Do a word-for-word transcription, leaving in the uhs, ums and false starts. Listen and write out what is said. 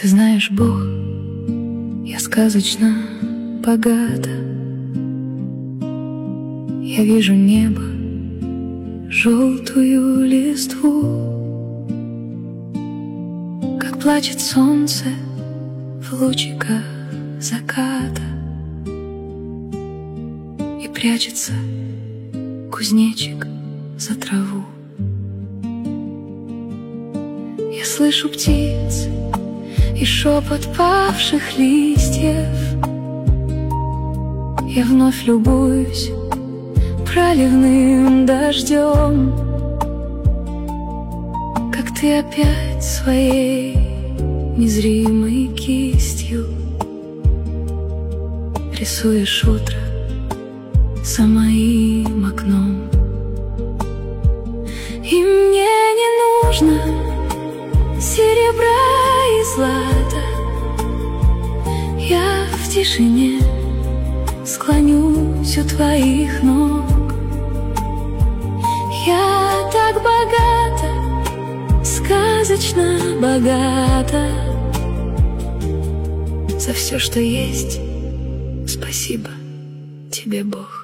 Ты знаешь, Бог, я сказочно богата. Я вижу небо, желтую листву, как плачет солнце в лучиках заката, и прячется кузнечик за траву. Я слышу птиц и шепот павших листьев. Я вновь любуюсь проливным дождем, как ты опять своей незримой кистью рисуешь утро за моим окном. И мне не нужно серебра и злата, я в тишине склонюсь у твоих ног. Я так богата, сказочно богата. За все, что есть, спасибо тебе, Бог.